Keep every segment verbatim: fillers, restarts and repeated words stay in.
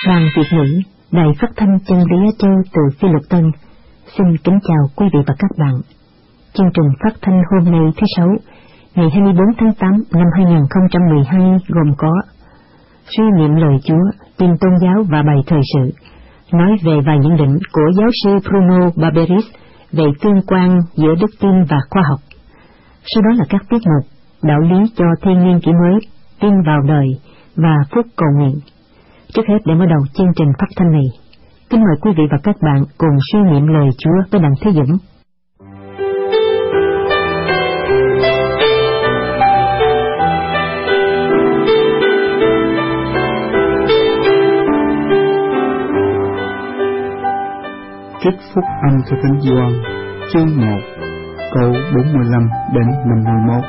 Ban Việt ngữ, Đài Phát thanh Chân lý Á Châu từ Phi Luật Tân, xin kính chào quý vị và các bạn. Chương trình phát thanh hôm nay thứ Sáu, ngày hai mươi bốn tháng tám năm hai nghìn không trăm mười hai gồm có suy niệm lời Chúa, tin tôn giáo và bài thời sự, nói về vài nhận định của giáo sư Bruno Barberis về tương quan giữa đức tin và khoa học. Sau đó là các tiết mục đạo lý cho thiên niên kỷ mới, tin vào đời và phúc cầu nguyện. Trước hết, để mở đầu chương trình phát thanh này, kính mời quý vị và các bạn cùng suy niệm lời Chúa với Đặng Thế Dũng. Trích phúc âm cho Thánh Gioan, chương một, câu bốn mươi lăm đến năm mươi mốt.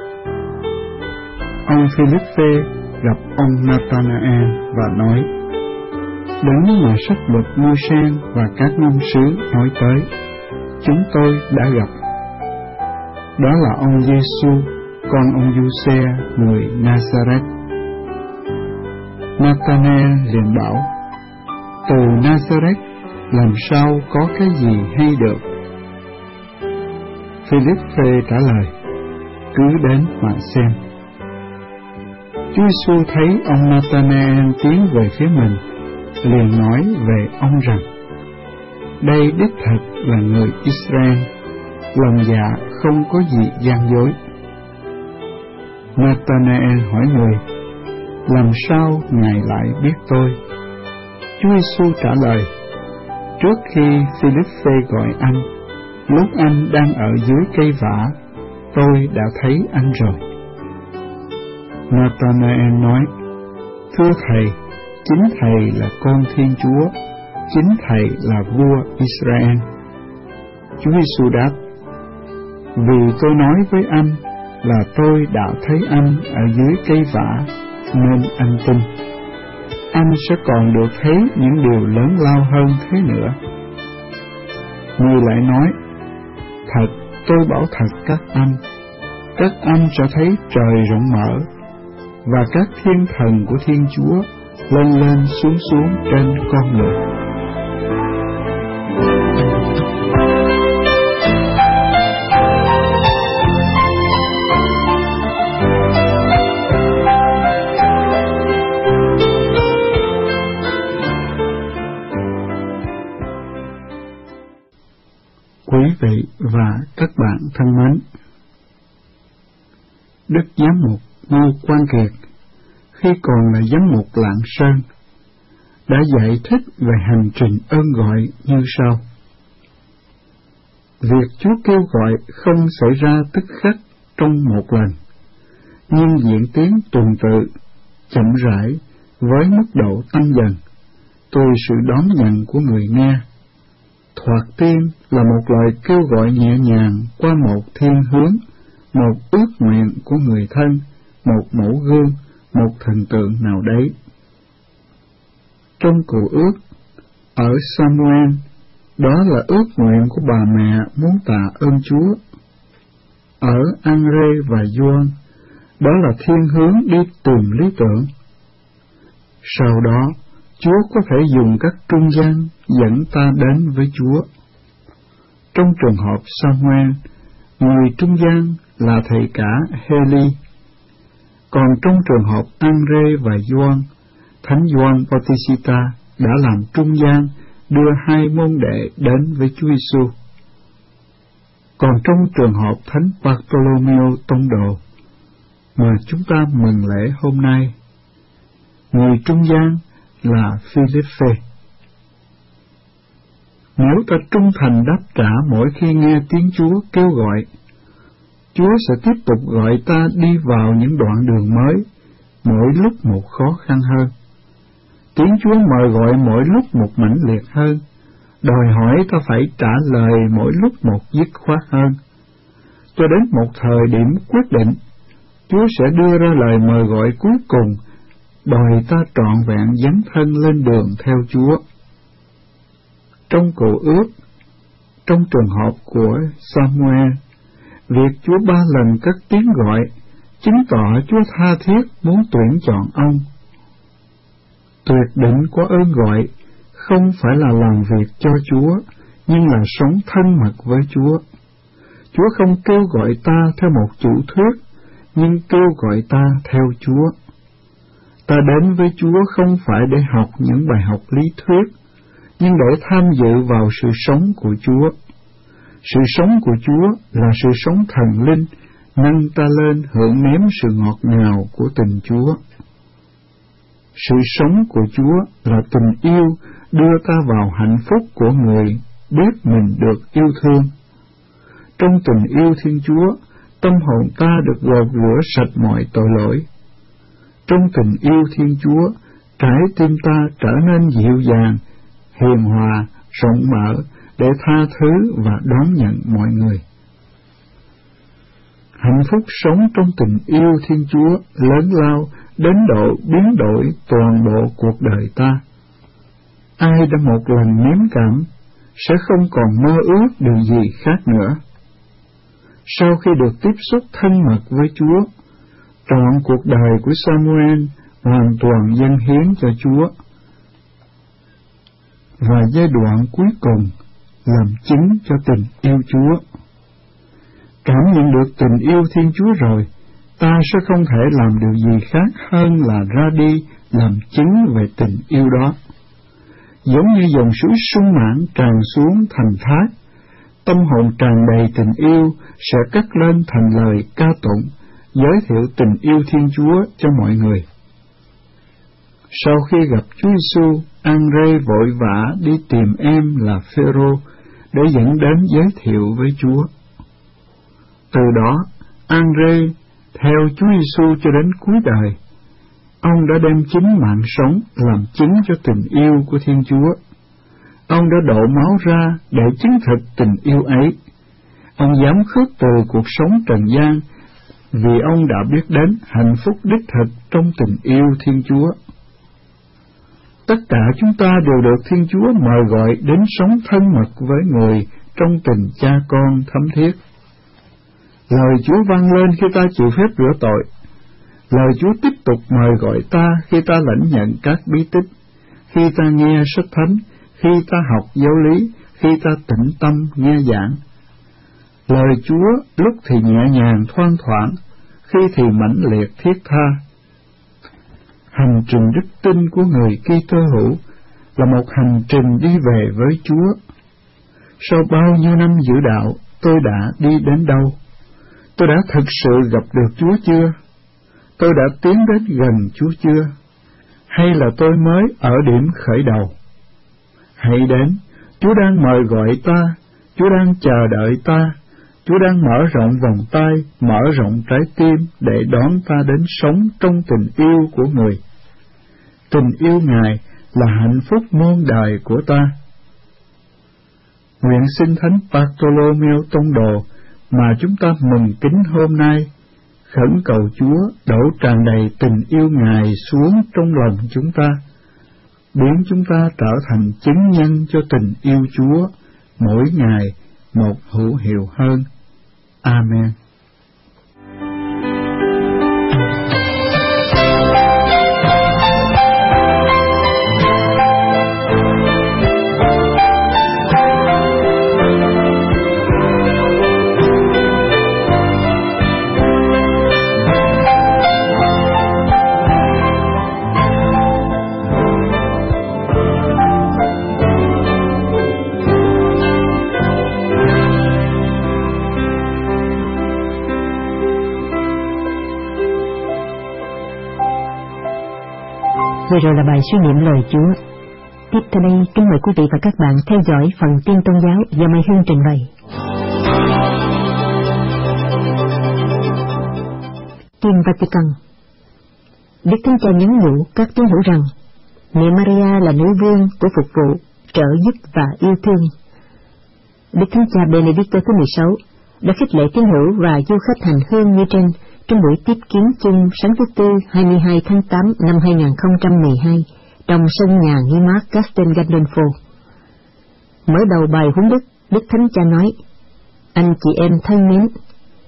Ông Philippe gặp ông Nathanael và nói: Đấng mà sách luật Môi-se và các ngôn sứ nói tới, chúng tôi đã gặp. Đó là ông Giê-xu, con ông Giuse, người Nazareth. Nathanael liền bảo: Từ Nazareth làm sao có cái gì hay được? Philippe trả lời: Cứ đến mà xem. Chúa Giêsu thấy ông Nathanael tiến về phía mình, liền nói về ông rằng: Đây đích thật là người Israel, lòng dạ không có gì gian dối. Nathanael hỏi người: Làm sao Ngài lại biết tôi? Chúa Giêsu trả lời: Trước khi Philippe gọi anh, lúc anh đang ở dưới cây vả, tôi đã thấy anh rồi. Nathanael nói: Thưa Thầy, chính Thầy là con Thiên Chúa, chính Thầy là vua Israel. Chúa Giêsu đáp: Vì tôi nói với anh là tôi đã thấy anh ở dưới cây vả, nên anh tin. Anh sẽ còn được thấy những điều lớn lao hơn thế nữa. Người lại nói: Thật, tôi bảo thật các anh, các anh sẽ thấy trời rộng mở, và các thiên thần của Thiên Chúa lên lên xuống xuống trên con người. Quý vị và các bạn thân mến, Đức Giám mục Ngô Quang Kiệt, khi còn là giám mục Lạng Sơn, đã giải thích về hành trình ơn gọi như sau: Việc Chúa kêu gọi không xảy ra tức khắc trong một lần, nhưng diễn tiến tuần tự, chậm rãi, với mức độ tăng dần, tùy sự đón nhận của người nghe. Thoạt tiên là một lời kêu gọi nhẹ nhàng qua một thiên hướng, một ước nguyện của người thân, một mẫu gương, một thần tượng nào đấy. Trong Cựu Ước, ở Samuel, đó là ước nguyện của bà mẹ muốn tạ ơn Chúa. Ở An-rê và Gioan, đó là thiên hướng đi tìm lý tưởng. Sau đó, Chúa có thể dùng các trung gian dẫn ta đến với Chúa. Trong trường hợp Samuel, người trung gian là thầy cả Heli. Còn trong trường hợp An-rê và Gioan, Thánh Gioan Bautista đã làm trung gian đưa hai môn đệ đến với Chúa Giêsu. Còn trong trường hợp Thánh Bartolomeo Tông Đồ mà chúng ta mừng lễ hôm nay, người trung gian là Philippe. Nếu ta trung thành đáp trả mỗi khi nghe tiếng Chúa kêu gọi, Chúa sẽ tiếp tục gọi ta đi vào những đoạn đường mới, mỗi lúc một khó khăn hơn. Tiếng Chúa mời gọi mỗi lúc một mãnh liệt hơn, đòi hỏi ta phải trả lời mỗi lúc một dứt khoát hơn. Cho đến một thời điểm quyết định, Chúa sẽ đưa ra lời mời gọi cuối cùng, đòi ta trọn vẹn dấn thân lên đường theo Chúa. Trong Cựu Ước, trong trường hợp của Samuel, việc Chúa ba lần cất tiếng gọi chứng tỏ Chúa tha thiết muốn tuyển chọn ông. tuyệt định có ơn gọi, không phải là làm việc cho Chúa, nhưng là sống thân mật với Chúa. Chúa không kêu gọi ta theo một chủ thuyết, nhưng kêu gọi ta theo Chúa. Ta đến với Chúa không phải để học những bài học lý thuyết, nhưng để tham dự vào sự sống của Chúa. Sự sống của Chúa là sự sống thần linh, nâng ta lên hưởng nếm sự ngọt ngào của tình Chúa. Sự sống của Chúa là tình yêu đưa ta vào hạnh phúc của người biết mình được yêu thương. Trong tình yêu Thiên Chúa, tâm hồn ta được gột rửa sạch mọi tội lỗi. Trong tình yêu Thiên Chúa, trái tim ta trở nên dịu dàng, hiền hòa, rộng mở để tha thứ và đón nhận mọi người. Hạnh phúc sống trong tình yêu Thiên Chúa lớn lao đến độ biến đổi toàn bộ cuộc đời ta. Ai đã một lần nếm cảm sẽ không còn mơ ước điều gì khác nữa. Sau khi được tiếp xúc thân mật với Chúa, trọn cuộc đời của Samuel hoàn toàn dâng hiến cho Chúa. Và giai đoạn cuối cùng làm chứng cho tình yêu Chúa. Cảm nhận được tình yêu Thiên Chúa rồi, ta sẽ không thể làm điều gì khác hơn là ra đi làm chứng về tình yêu đó. Giống như dòng suối sung mãn tràn xuống thành thác, tâm hồn tràn đầy tình yêu sẽ cất lên thành lời ca tụng, giới thiệu tình yêu Thiên Chúa cho mọi người. Sau khi gặp Chúa Giêsu, An-rê vội vã đi tìm em là Phêrô để dẫn đến giới thiệu với Chúa. Từ đó, An-rê theo Chúa Giêsu cho đến cuối đời. Ông đã đem chính mạng sống làm chứng cho tình yêu của Thiên Chúa. Ông đã đổ máu ra để chứng thực tình yêu ấy. Ông dám khước từ cuộc sống trần gian vì ông đã biết đến hạnh phúc đích thực trong tình yêu Thiên Chúa. Tất cả chúng ta đều được Thiên Chúa mời gọi đến sống thân mật với người trong tình cha con thấm thiết. Lời Chúa vang lên khi ta chịu phép rửa tội. Lời Chúa tiếp tục mời gọi ta khi ta lãnh nhận các bí tích, khi ta nghe sách thánh, khi ta học giáo lý, khi ta tĩnh tâm nghe giảng. Lời Chúa lúc thì nhẹ nhàng thoang thoảng, khi thì mãnh liệt thiết tha. Hành trình đức tin của người Kitô hữu là một hành trình đi về với Chúa. Sau bao nhiêu năm giữ đạo, tôi đã đi đến đâu? Tôi đã thực sự gặp được Chúa chưa? Tôi đã tiến đến gần Chúa chưa? Hay là tôi mới ở điểm khởi đầu? Hãy đến, Chúa đang mời gọi ta, Chúa đang chờ đợi ta, Chúa đang mở rộng vòng tay, mở rộng trái tim để đón ta đến sống trong tình yêu của người. Tình yêu Ngài là hạnh phúc muôn đời của ta. Nguyện xin Thánh Bartolomeo Tông Đồ mà chúng ta mừng kính hôm nay, khẩn cầu Chúa đổ tràn đầy tình yêu Ngài xuống trong lòng chúng ta, biến chúng ta trở thành chứng nhân cho tình yêu Chúa, mỗi ngày một hữu hiệu hơn. Amen. Vừa rồi là bài suy niệm lời Chúa. Tiếp theo đây, kính mời quý vị và các bạn theo dõi phần tin tôn giáo do Mai Hương trình bày. Kim Vatican. Đức Thánh Cha nhắn nhủ các tín hữu rằng Mẹ Maria là nữ vương của phục vụ, trợ giúp và yêu thương. Đức Thánh Cha Benedicto thứ mười sáu đã khích lệ tín hữu và du khách hành hương như trên trong buổi tiếp kiến chung sáng thứ Tư hai mươi hai tháng tám năm hai nghìn không trăm mười hai trong sân nhà nghỉ mát Castel Gandolfo. Mở đầu bài huấn đức, Đức Thánh Cha nói: Anh chị em thân mến,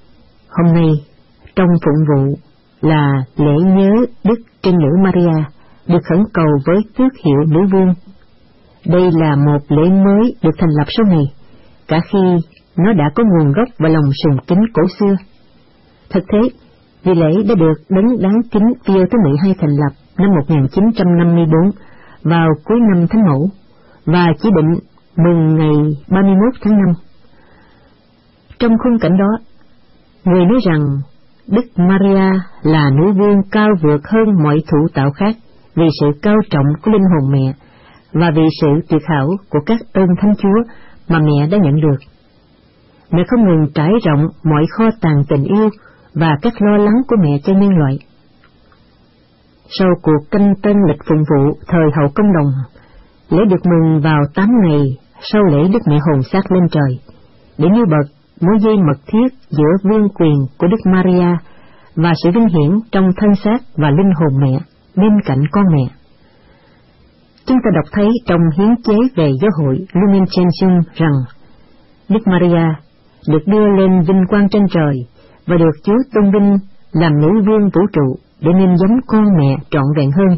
hôm nay trong phụng vụ là lễ nhớ Đức Trinh Nữ Maria được khẩn cầu với tước hiệu nữ vương. Đây là một lễ mới được thành lập sau này, cả khi nó đã có nguồn gốc và lòng sùng kính cổ xưa. Thực thế, vì lễ đã được đấng đáng kính Pio thứ mười hai thành lập năm một nghìn chín trăm năm mươi bốn vào cuối năm Thánh Mẫu, và chỉ định mừng ngày ba mươi mốt tháng năm. Trong khung cảnh đó, người nói rằng Đức Maria là nữ vương cao vượt hơn mọi thụ tạo khác vì sự cao trọng của linh hồn mẹ và vì sự tuyệt hảo của các ơn Thánh Chúa mà mẹ đã nhận được. Mẹ không ngừng trải rộng mọi kho tàng tình yêu và các lo lắng của mẹ cho nhân loại. Sau cuộc canh tân lịch phụng vụ thời hậu công đồng, lễ được mừng vào tám ngày sau lễ Đức Mẹ hồn xác lên trời, để nêu bật mối dây mật thiết giữa vương quyền của Đức Maria và sự vinh hiển trong thân xác và linh hồn mẹ bên cạnh con mẹ. Chúng ta đọc thấy trong hiến chế về giáo hội Lumen Gentium rằng Đức Maria được đưa lên vinh quang trên trời và được Chúa tôn vinh làm nữ vương vũ trụ để nên giống con mẹ trọn vẹn hơn.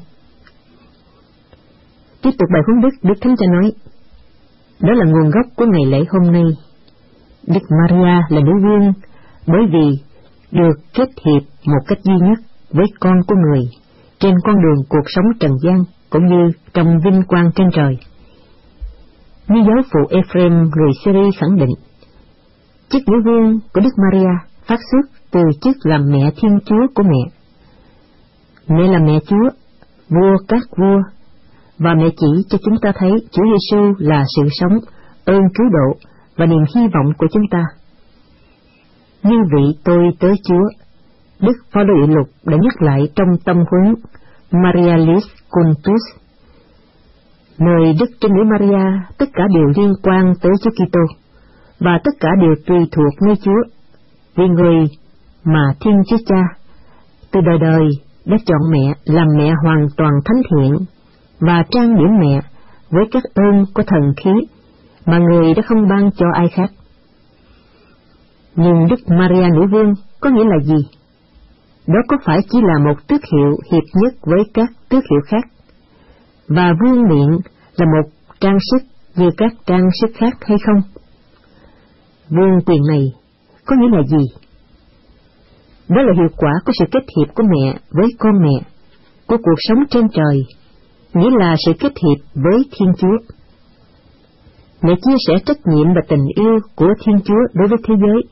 Tiếp tục bài huấn đức, Đức Thánh Cha nói, đó là nguồn gốc của ngày lễ hôm nay. Đức Maria là nữ vương bởi vì được kết hiệp một cách duy nhất với con của người trên con đường cuộc sống trần gian cũng như trong vinh quang trên trời. Như giáo phụ Ephraim người Syria khẳng định, chức nữ vương của Đức Maria phát xuất từ chức làm mẹ Thiên Chúa của mẹ. Mẹ là mẹ Chúa, vua các vua, và mẹ chỉ cho chúng ta thấy Chúa Giêsu là sự sống, ơn cứu độ và niềm hy vọng của chúng ta. Như vị tôi tới Chúa, Đức Phaolô Đệ Lục đã nhắc lại trong tâm huấn Marialis Cultus, nơi Đức Trinh Nữ Maria tất cả đều liên quan tới Chúa Kitô và tất cả đều tùy thuộc nơi Chúa, vì người mà Thiên Chúa Cha từ đời đời đã chọn mẹ làm mẹ hoàn toàn thánh thiện và trang điểm mẹ với các ơn của thần khí mà người đã không ban cho ai khác. Nhưng Đức Maria nữ vương có nghĩa là gì? Đó có phải chỉ là một tước hiệu hiệp nhất với các tước hiệu khác, và vương miện là một trang sức như các trang sức khác hay không? Vương quyền này có nghĩa là gì? Đó là hiệu quả của sự kết hiệp của mẹ với con mẹ, của cuộc sống trên trời, nghĩa là sự kết hiệp với Thiên Chúa. Mẹ chia sẻ trách nhiệm và tình yêu của Thiên Chúa đối với thế giới.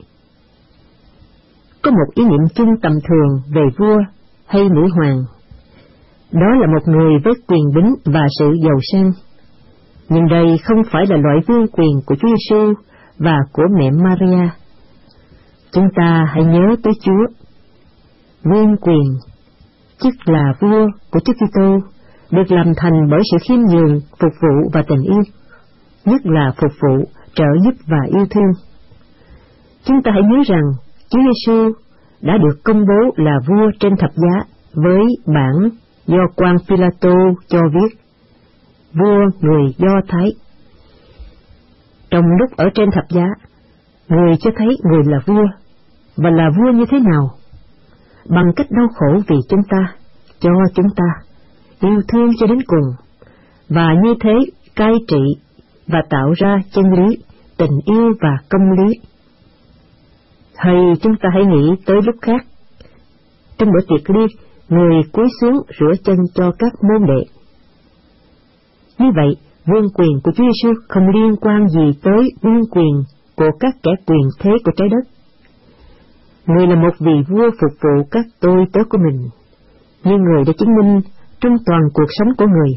Có một ý niệm chung tầm thường về vua hay nữ hoàng. Đó là một người với quyền bính và sự giàu sang. Nhưng đây không phải là loại vương quyền của Chúa Giêsu và của mẹ Maria. Chúng ta hãy nhớ tới Chúa. Vương quyền, chức là vua của Chúa Kitô, được làm thành bởi sự khiêm nhường, phục vụ và tình yêu, nhất là phục vụ, trợ giúp và yêu thương. Chúng ta hãy nhớ rằng Chúa Giêsu đã được công bố là vua trên thập giá với bản do quan Phi-la-tô cho viết, vua người Do Thái. Trong lúc ở trên thập giá, người cho thấy người là vua, và là vua như thế nào? Bằng cách đau khổ vì chúng ta, cho chúng ta, yêu thương cho đến cùng, và như thế cai trị và tạo ra chân lý, tình yêu và công lý. Hay chúng ta hãy nghĩ tới lúc khác. Trong bữa tiệc ly, người cúi xuống rửa chân cho các môn đệ. Như vậy, vương quyền của Chúa Giêsu không liên quan gì tới vương quyền của các kẻ quyền thế của trái đất. Người là một vị vua phục vụ các tôi tớ của mình, như người đã chứng minh trong toàn cuộc sống của người.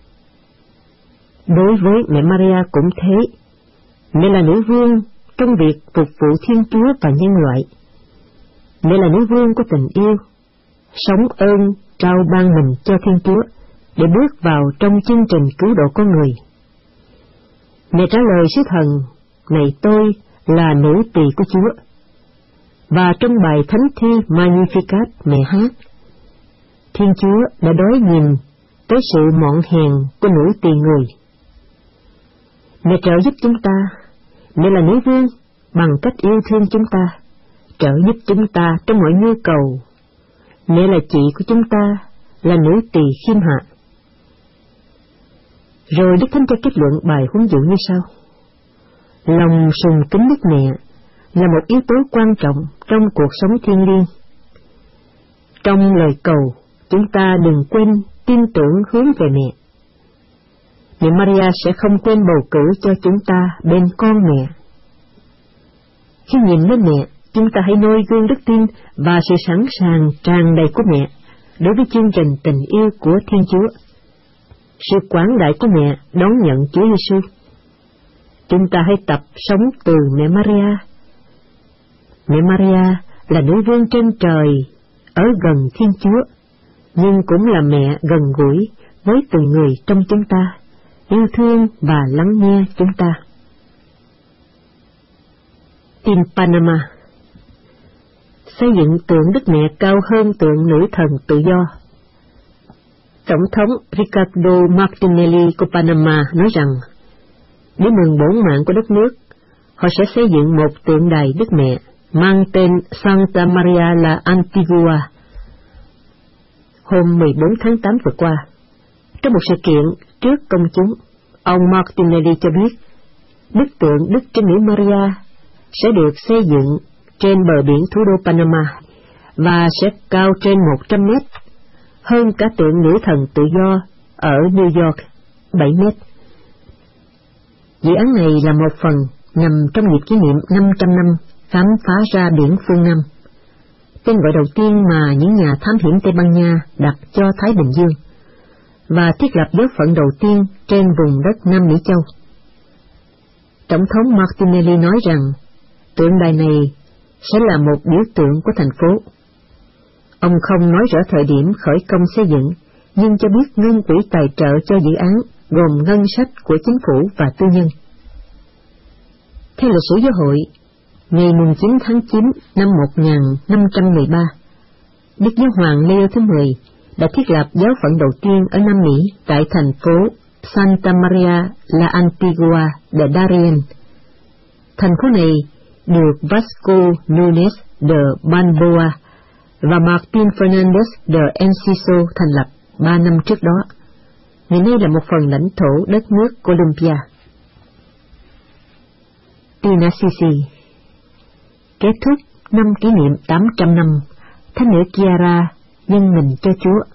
Đối với mẹ Maria cũng thế, mẹ là nữ vương trong việc phục vụ Thiên Chúa và nhân loại. Mẹ là nữ vương của tình yêu, sống ơn trao ban mình cho Thiên Chúa để bước vào trong chương trình cứu độ con người. Mẹ trả lời sứ thần, này tôi là nữ tỳ của Chúa. Và trong bài thánh thi Magnificat mẹ hát, Thiên Chúa đã đói nhìn tới sự mọn hèn của nữ tỳ người. Mẹ trợ giúp chúng ta, mẹ là nữ vương bằng cách yêu thương chúng ta, trợ giúp chúng ta trong mọi nhu cầu. Mẹ là chị của chúng ta, là nữ tỳ khiêm hạ. Rồi Đức Thánh Cha kết luận bài huấn dụ như sau: lòng sùng kính Đức Mẹ là một yếu tố quan trọng trong cuộc sống thiêng liêng. Trong lời cầu, chúng ta đừng quên tin tưởng hướng về mẹ. Mẹ Maria sẽ không quên bầu cử cho chúng ta bên con mẹ. Khi nhìn lên mẹ, chúng ta hãy noi gương đức tin và sự sẵn sàng tràn đầy của mẹ đối với chương trình tình yêu của Thiên Chúa. Sự quảng đại của mẹ đón nhận Chúa Giêsu. Chúng ta hãy tập sống từ mẹ Maria. Mẹ Maria là nữ vương trên trời, ở gần Thiên Chúa, nhưng cũng là mẹ gần gũi với từng người trong chúng ta, yêu thương và lắng nghe chúng ta. In Panama, xây dựng tượng Đức Mẹ cao hơn tượng nữ thần tự do. Tổng thống Ricardo Martinelli của Panama nói rằng, để mừng bổn mạng của đất nước, họ sẽ xây dựng một tượng đài Đức Mẹ mang tên Santa Maria la Antigua. Hôm mười bốn tháng tám vừa qua, trong một sự kiện trước công chúng, ông Martinelli cho biết bức tượng Đức Trinh Nữ Maria sẽ được xây dựng trên bờ biển thủ đô Panama và sẽ cao trên một trăm mét, hơn cả tượng nữ thần tự do ở New York, bảy mét. Dự án này là một phần nằm trong dịp kỷ niệm năm trăm năm khám phá ra biển phương Nam, tên gọi đầu tiên mà những nhà thám hiểm Tây Ban Nha đặt cho Thái Bình Dương, và thiết lập dấu phận đầu tiên trên vùng đất Nam Mỹ Châu. Tổng thống Martinelli nói rằng tượng đài này sẽ là một biểu tượng của thành phố. Ông không nói rõ thời điểm khởi công xây dựng, nhưng cho biết ngân quỹ tài trợ cho dự án gồm ngân sách của chính phủ và tư nhân. Theo lịch sử giáo hội, ngày chín tháng chín năm một nghìn năm trăm mười ba, Đức Giáo hoàng Leo thứ mười đã thiết lập giáo phận đầu tiên ở Nam Mỹ tại thành phố Santa Maria la Antigua de Darien. Thành phố này được Vasco Núñez de Balboa và Martín Fernández de Enciso thành lập ba năm trước đó. Ngày nay là một phần lãnh thổ đất nước Colombia. Tin Assisi. Kết thúc năm kỷ niệm tám trăm năm Thánh nữ Chiara dâng mình cho Chúa.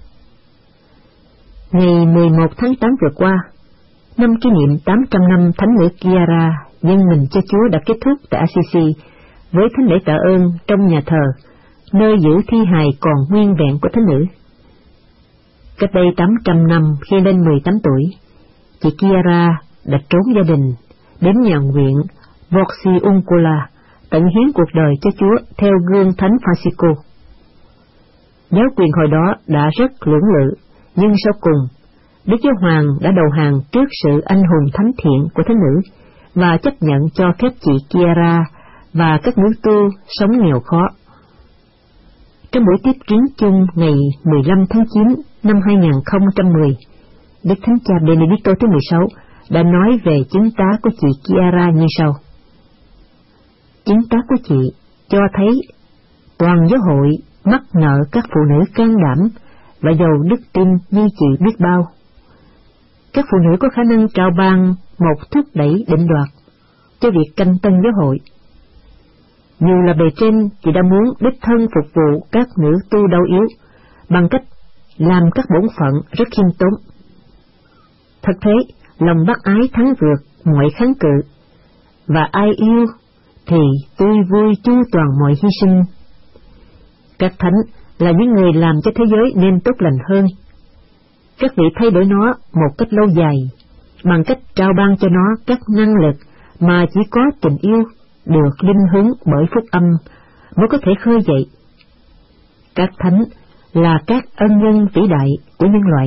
Ngày mười một tháng tám vừa qua, năm kỷ niệm tám trăm năm Thánh nữ Chiara dâng mình cho Chúa đã kết thúc tại Assisi với thánh lễ tạ ơn trong nhà thờ, nơi giữ thi hài còn nguyên vẹn của thánh nữ. Cách đây tám trăm năm, khi lên mười tám tuổi, chị Chiara đã trốn gia đình, đến nhà nguyện Vorciuncola, tận hiến cuộc đời cho Chúa theo gương Thánh Francisco. Giáo quyền hồi đó đã rất lưỡng lự, nhưng sau cùng, Đức Giáo Hoàng đã đầu hàng trước sự anh hùng thánh thiện của thánh nữ và chấp nhận cho phép chị Chiara và các nữ tu sống nghèo khó. Trong buổi tiếp kiến chung ngày mười lăm tháng chín năm hai nghìn không trăm mười, Đức Thánh Cha Benedicto thứ mười sáu đã nói về chứng tá của chị Chiara như sau. Chứng tá của chị cho thấy toàn giáo hội mắc nợ các phụ nữ can đảm và giàu đức tin như chị biết bao. Các phụ nữ có khả năng trao ban một thúc đẩy định đoạt cho việc canh tân giáo hội. Dù là bề trên, chị đã muốn đích thân phục vụ các nữ tu đau yếu bằng cách làm các bổn phận rất khiêm tốn. Thật thế, lòng bác ái thắng vượt mọi kháng cự, và ai yêu thì tươi vui chu toàn mọi hy sinh. Các thánh là những người làm cho thế giới nên tốt lành hơn. Các vị thay đổi nó một cách lâu dài, bằng cách trao ban cho nó các năng lực mà chỉ có tình yêu được linh hứng bởi phúc âm mới có thể khơi dậy. Các thánh là các ân nhân vĩ đại của nhân loại.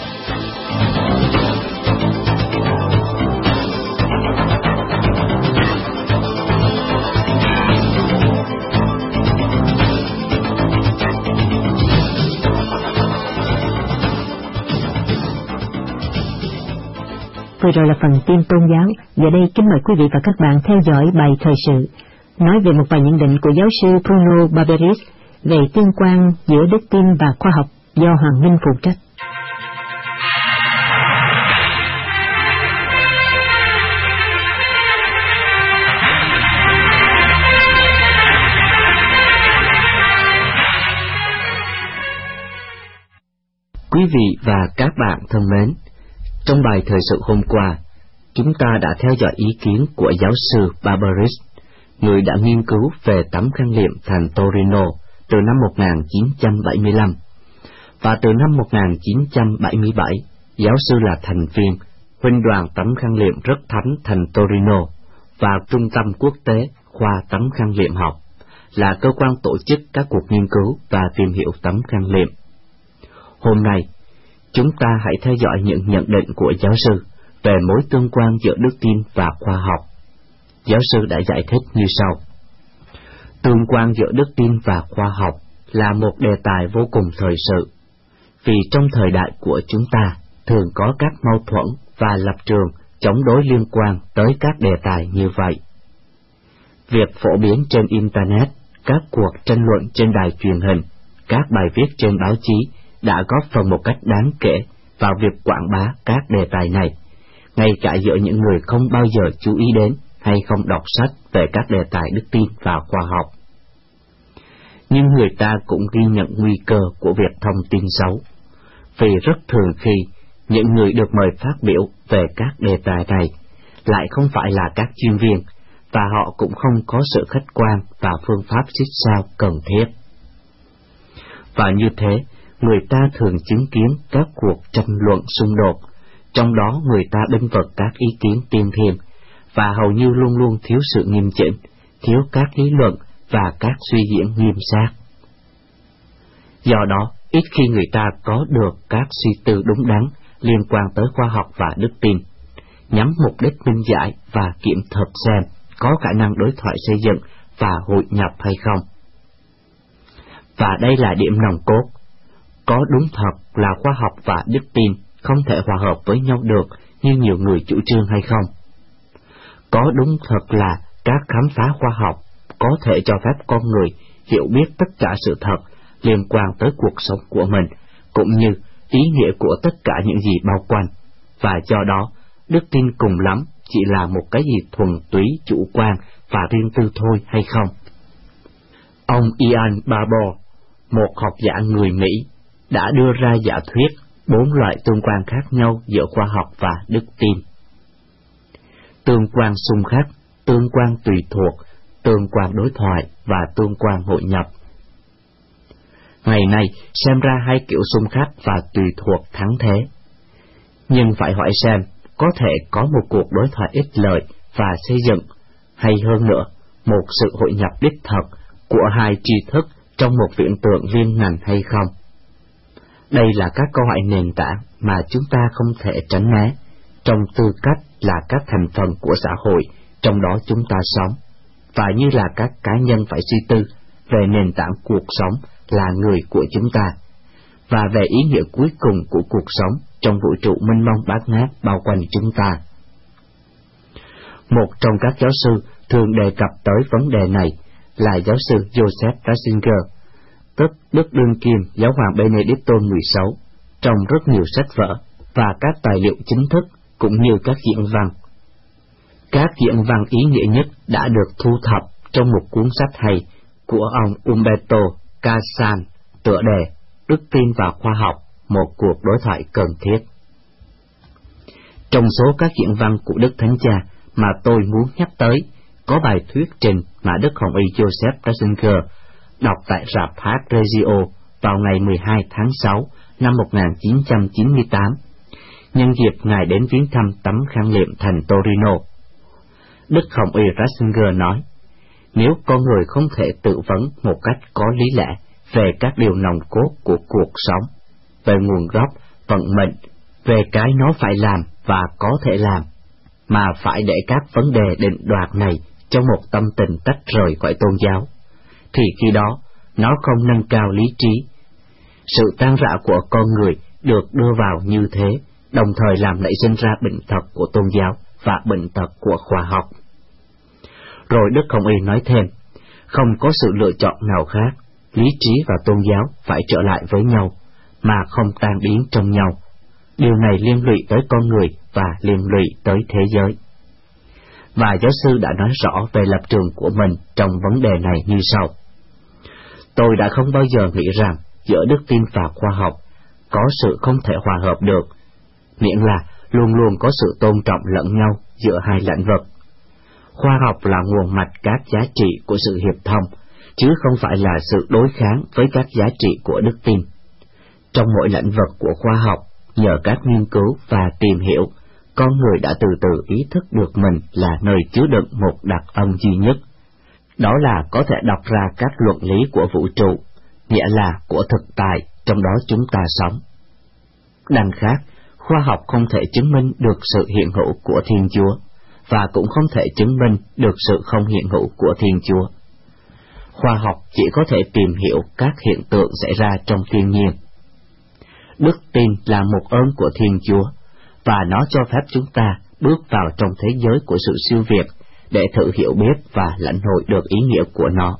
Vừa rồi là phần tin tôn giáo. Giờ đây kính mời quý vị và các bạn theo dõi bài thời sự, nói về một vài nhận định của giáo sư Bruno Barberis về tương quan giữa đức tin và khoa học do Hoàng Minh phụ trách. vị và các bạn thân mến, trong bài thời sự hôm qua, chúng ta đã theo dõi ý kiến của giáo sư Barbaris, người đã nghiên cứu về tấm khăn liệm thành Torino từ năm một nghìn chín trăm bảy mươi lăm, và từ năm một nghìn chín trăm bảy mươi bảy, giáo sư là thành viên Huynh đoàn tấm khăn liệm rất thánh thành Torino và Trung tâm Quốc tế khoa tấm khăn liệm học, là cơ quan tổ chức các cuộc nghiên cứu và tìm hiểu tấm khăn liệm. Hôm nay, chúng ta hãy theo dõi những nhận định của giáo sư về mối tương quan giữa đức tin và khoa học. Giáo sư đã giải thích như sau. Tương quan giữa đức tin và khoa học là một đề tài vô cùng thời sự, vì trong thời đại của chúng ta thường có các mâu thuẫn và lập trường chống đối liên quan tới các đề tài như vậy. Việc phổ biến trên Internet, các cuộc tranh luận trên đài truyền hình, các bài viết trên báo chí đã góp phần một cách đáng kể vào việc quảng bá các đề tài này, ngay cả giữa những người không bao giờ chú ý đến hay không đọc sách về các đề tài đức tin và khoa học. Nhưng người ta cũng ghi nhận nguy cơ của việc thông tin xấu, vì rất thường khi những người được mời phát biểu về các đề tài này lại không phải là các chuyên viên, và họ cũng không có sự khách quan và phương pháp xích sao cần thiết. Và như thế, người ta thường chứng kiến các cuộc tranh luận xung đột, trong đó người ta bênh vực các ý kiến tiên thiên, và hầu như luôn luôn thiếu sự nghiêm chỉnh, thiếu các lý luận và các suy diễn nghiêm xác. Do đó, ít khi người ta có được các suy tư đúng đắn liên quan tới khoa học và đức tin, nhắm mục đích minh giải và kiểm thực xem có khả năng đối thoại xây dựng và hội nhập hay không. Và đây là điểm nòng cốt. Có đúng thật là khoa học và đức tin không thể hòa hợp với nhau được như nhiều người chủ trương hay không? Có đúng thật là các khám phá khoa học có thể cho phép con người hiểu biết tất cả sự thật liên quan tới cuộc sống của mình, cũng như ý nghĩa của tất cả những gì bao quanh, và do đó, đức tin cùng lắm chỉ là một cái gì thuần túy chủ quan và riêng tư thôi hay không? Ông Ian Barbour, một học giả người Mỹ, đã đưa ra giả thuyết bốn loại tương quan khác nhau giữa khoa học và đức tin. Tương quan xung khắc, tương quan tùy thuộc, tương quan đối thoại và tương quan hội nhập. Ngày nay, xem ra hai kiểu xung khắc và tùy thuộc thắng thế. Nhưng phải hỏi xem, có thể có một cuộc đối thoại ích lợi và xây dựng, hay hơn nữa, một sự hội nhập đích thực của hai tri thức trong một viễn tượng liên ngành hay không? Đây là các câu hỏi nền tảng mà chúng ta không thể tránh né, trong tư cách là các thành phần của xã hội trong đó chúng ta sống, và như là các cá nhân phải suy tư về nền tảng cuộc sống là người của chúng ta, và về ý nghĩa cuối cùng của cuộc sống trong vũ trụ mênh mông bát ngát bao quanh chúng ta. Một trong các giáo sư thường đề cập tới vấn đề này là giáo sư Joseph Ratzinger, tức Đức Đương Kim Giáo hoàng Benedicto mười sáu, trong rất nhiều sách vở và các tài liệu chính thức cũng như các diễn văn. Các diễn văn ý nghĩa nhất đã được thu thập trong một cuốn sách hay của ông Umberto Cassan, tựa đề Đức tin và khoa học, một cuộc đối thoại cần thiết. Trong số các diễn văn của Đức Thánh Cha mà tôi muốn nhắc tới, có bài thuyết trình mà Đức Hồng Y Joseph Ratzinger đọc tại rạp hát Regio vào ngày mười hai tháng sáu năm một nghìn chín trăm chín mươi tám, nhân dịp Ngài đến viếng thăm tấm khăn liệm thành Torino. Đức Hồng Y Ratzinger nói, nếu con người không thể tự vấn một cách có lý lẽ về các điều nòng cốt của cuộc sống, về nguồn gốc, vận mệnh, về cái nó phải làm và có thể làm, mà phải để các vấn đề định đoạt này trong một tâm tình tách rời khỏi tôn giáo, thì khi đó nó không nâng cao lý trí. Sự tan rã của con người được đưa vào như thế, đồng thời làm nảy sinh ra bệnh tật của tôn giáo và bệnh tật của khoa học. Rồi Đức Hồng Y nói thêm, không có sự lựa chọn nào khác, lý trí và tôn giáo phải trở lại với nhau, mà không tan biến trong nhau. Điều này liên lụy tới con người và liên lụy tới thế giới. Và giáo sư đã nói rõ về lập trường của mình trong vấn đề này như sau. Tôi đã không bao giờ nghĩ rằng giữa đức tin và khoa học có sự không thể hòa hợp được, miễn là luôn luôn có sự tôn trọng lẫn nhau giữa hai lĩnh vực. Khoa học là nguồn mạch các giá trị của sự hiệp thông, chứ không phải là sự đối kháng với các giá trị của đức tin. Trong mỗi lĩnh vực của khoa học, nhờ các nghiên cứu và tìm hiểu, con người đã từ từ ý thức được mình là nơi chứa đựng một đặc âm duy nhất. Đó là có thể đọc ra các luận lý của vũ trụ, nghĩa là của thực tại trong đó chúng ta sống. Đằng khác, khoa học không thể chứng minh được sự hiện hữu của Thiên Chúa, và cũng không thể chứng minh được sự không hiện hữu của Thiên Chúa. Khoa học chỉ có thể tìm hiểu các hiện tượng xảy ra trong thiên nhiên. Đức tin là một ơn của Thiên Chúa, và nó cho phép chúng ta bước vào trong thế giới của sự siêu việt để thử hiểu biết và lãnh hội được ý nghĩa của nó.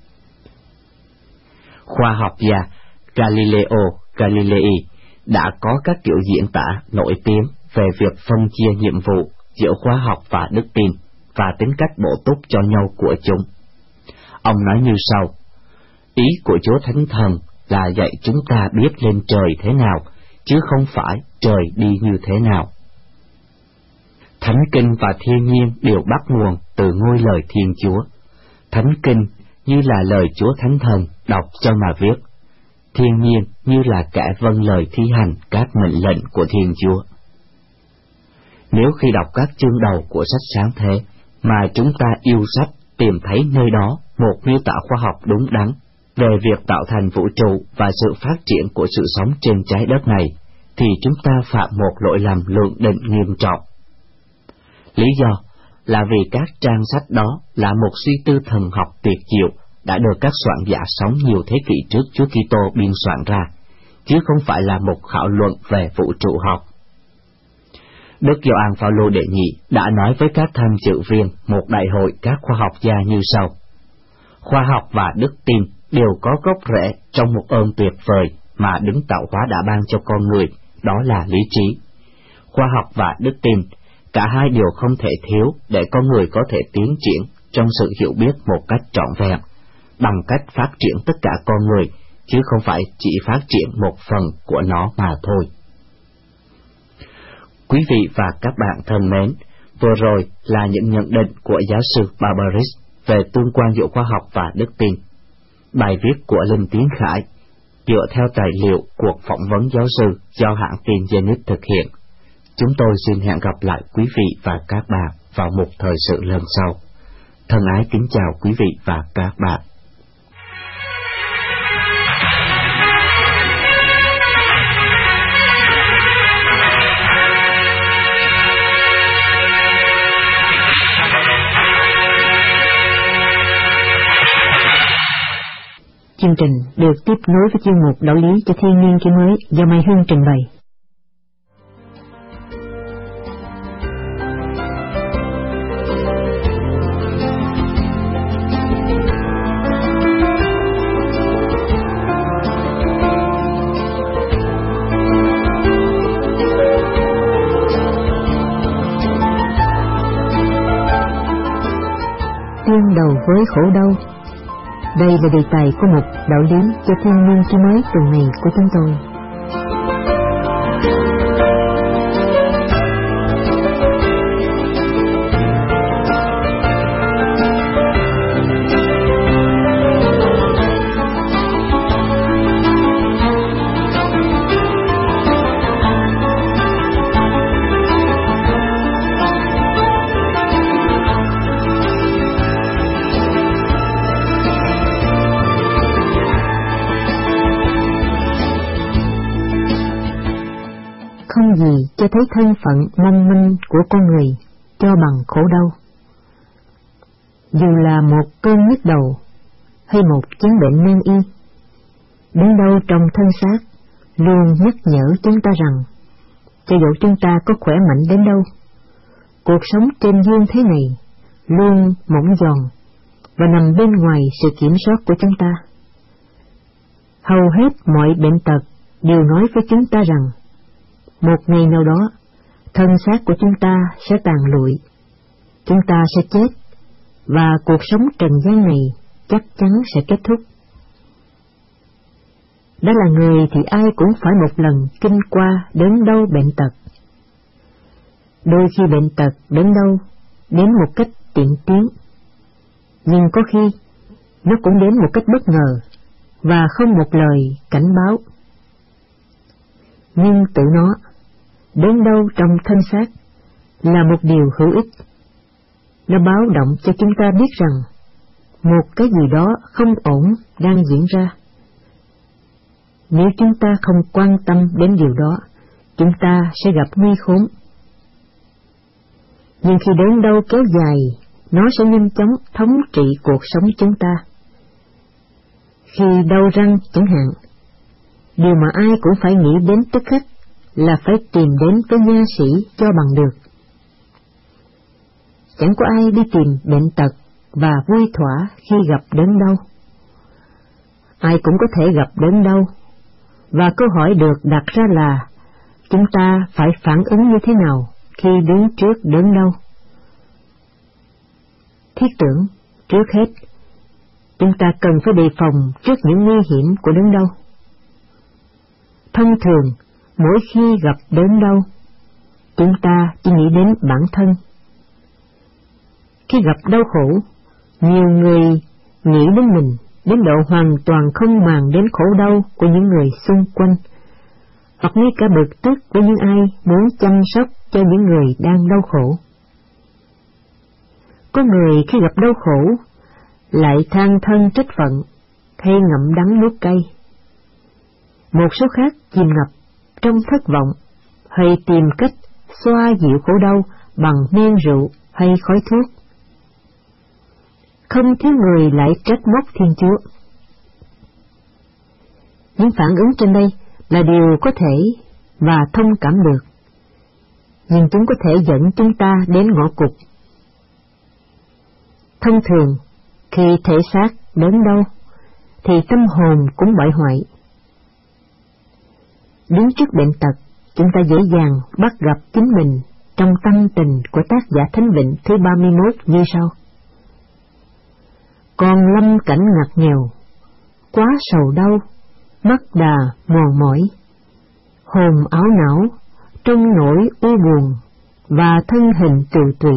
Khoa học gia Galileo Galilei đã có các kiểu diễn tả nổi tiếng về việc phân chia nhiệm vụ giữa khoa học và đức tin và tính cách bổ túc cho nhau của chúng. Ông nói như sau: ý của Chúa Thánh Thần là dạy chúng ta biết lên trời thế nào, chứ không phải trời đi như thế nào. Thánh Kinh và thiên nhiên đều bắt nguồn từ ngôi lời Thiên Chúa. Thánh Kinh như là lời Chúa Thánh Thần đọc cho mà viết, thiên nhiên như là kẻ vâng lời thi hành các mệnh lệnh của Thiên Chúa. Nếu khi đọc các chương đầu của sách Sáng Thế mà chúng ta yêu sách tìm thấy nơi đó một miêu tả khoa học đúng đắn về việc tạo thành vũ trụ và sự phát triển của sự sống trên trái đất này, thì chúng ta phạm một lỗi lầm lượng định nghiêm trọng. Lý do là vì các trang sách đó là một suy tư thần học tuyệt diệu đã được các soạn giả sống nhiều thế kỷ trước Chúa Kitô biên soạn ra, chứ không phải là một khảo luận về vũ trụ học. Đức Gioan Phaolô đệ nhị đã nói với các tham dự viên một đại hội các khoa học gia như sau: khoa học và đức tin đều có gốc rễ trong một ơn tuyệt vời mà Đấng tạo hóa đã ban cho con người, đó là lý trí. Khoa học và đức tin, cả hai đều không thể thiếu để con người có thể tiến triển trong sự hiểu biết một cách trọn vẹn, bằng cách phát triển tất cả con người, chứ không phải chỉ phát triển một phần của nó mà thôi. Quý vị và các bạn thân mến, vừa rồi là những nhận định của giáo sư Barbaris về tương quan giữa khoa học và đức tin. Bài viết của Linh Tiến Khải dựa theo tài liệu cuộc phỏng vấn giáo sư do hãng tin Zenith thực hiện. Chúng tôi xin hẹn gặp lại quý vị và các bạn vào một thời sự lần sau. Thân ái kính chào quý vị và các bạn. Chương trình được tiếp nối với chuyên mục Đạo lý cho thiên niên kỷ mới do Mai Hương trình bày. Đương đầu với khổ đau. Đây là đề tài của một đạo lý cho thiên niên kỷ mới tuần này của chúng tôi. Không gì cho thấy thân phận mong manh của con người cho bằng khổ đau. Dù là một cơn nhức đầu hay một chứng bệnh nan y, đến đâu trong thân xác luôn nhắc nhở chúng ta rằng, cho dù chúng ta có khỏe mạnh đến đâu, cuộc sống trên dương thế này luôn mỏng giòn và nằm bên ngoài sự kiểm soát của chúng ta. Hầu hết mọi bệnh tật đều nói với chúng ta rằng, một ngày nào đó, thân xác của chúng ta sẽ tàn lụi, chúng ta sẽ chết, và cuộc sống trần gian này chắc chắn sẽ kết thúc. Đó là người thì ai cũng phải một lần kinh qua đớn đau bệnh tật. Đôi khi bệnh tật đớn đau đến một cách tiện tiến, nhưng có khi nó cũng đến một cách bất ngờ và không một lời cảnh báo. Nhưng tự nó, đớn đau trong thân xác là một điều hữu ích. Nó báo động cho chúng ta biết rằng một cái gì đó không ổn đang diễn ra. Nếu chúng ta không quan tâm đến điều đó, chúng ta sẽ gặp nguy khốn. Nhưng khi đớn đau kéo dài, nó sẽ nhanh chóng thống trị cuộc sống chúng ta. Khi đau răng chẳng hạn, điều mà ai cũng phải nghĩ đến tức khắc là phải tìm đến với nha sĩ cho bằng được. Chẳng có ai đi tìm bệnh tật và vui thỏa khi gặp đớn đau. Ai cũng có thể gặp đớn đau, và câu hỏi được đặt ra là chúng ta phải phản ứng như thế nào khi đứng trước đớn đau. Thiết tưởng, trước hết, chúng ta cần phải đề phòng trước những nguy hiểm của đớn đau. Thông thường, mỗi khi gặp đớn đau, chúng ta chỉ nghĩ đến bản thân. Khi gặp đau khổ, nhiều người nghĩ đến mình đến độ hoàn toàn không màng đến khổ đau của những người xung quanh, hoặc ngay cả bực tức với những ai muốn chăm sóc cho những người đang đau khổ. Có người khi gặp đau khổ lại than thân trách phận hay ngậm đắng nuốt cay. Một số khác chìm ngập trong thất vọng hay tìm cách xoa dịu khổ đau bằng men rượu hay khói thuốc. Không thiếu người lại trách móc Thiên Chúa. Những phản ứng trên đây là điều có thể và thông cảm được, nhưng chúng có thể dẫn chúng ta đến ngõ cụt. Thông thường, khi thể xác đớn đau, thì tâm hồn cũng bại hoại. Đứng trước bệnh tật, chúng ta dễ dàng bắt gặp chính mình trong tâm tình của tác giả Thánh Vịnh thứ ba mươi mốt như sau. Còn lâm cảnh ngặt nghèo, quá sầu đau, mắt đà mòn mỏi, hồn áo não, trong nỗi u buồn, và thân hình trừ tụy.